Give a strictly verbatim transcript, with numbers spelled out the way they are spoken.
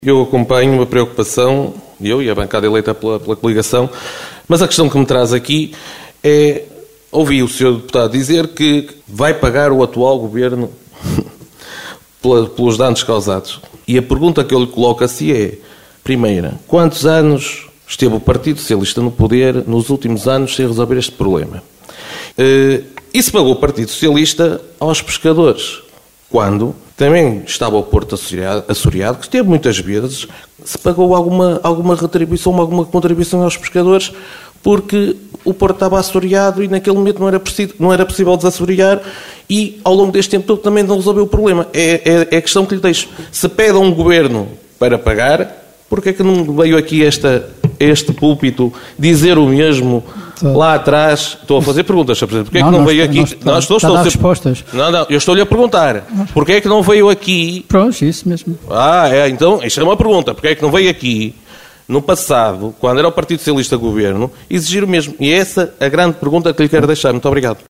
Eu acompanho uma preocupação, eu e a bancada eleita pela, pela coligação, mas a questão que me traz aqui é, ouvi o senhor deputado dizer que vai pagar o atual governo pelos danos causados. E a pergunta que eu lhe coloco assim é, primeira, quantos anos esteve o Partido Socialista no poder nos últimos anos sem resolver este problema? E se pagou o Partido Socialista aos pescadores? Quando também estava o Porto assoreado, que esteve muitas vezes, se pagou alguma, alguma retribuição, alguma contribuição aos pescadores, porque o Porto estava assoreado e naquele momento não era, preciso, não era possível desassorear e ao longo deste tempo todo também não resolveu o problema. É, é, é a questão que lhe deixo. Se pede a um governo para pagar, porque é que não veio aqui esta, este púlpito dizer o mesmo lá atrás? Estou a fazer perguntas, Senhor Presidente. Porquê é que não, não veio aqui? Não, não, estou, estou a dar respostas. Não, não, eu estou-lhe a perguntar. Porquê é que não veio aqui? Pronto, isso mesmo. Ah, é, então, isto é uma pergunta. Porquê é que não veio aqui, no passado, quando era o Partido Socialista Governo, exigir o mesmo? E é essa a grande pergunta que lhe quero deixar. Muito obrigado.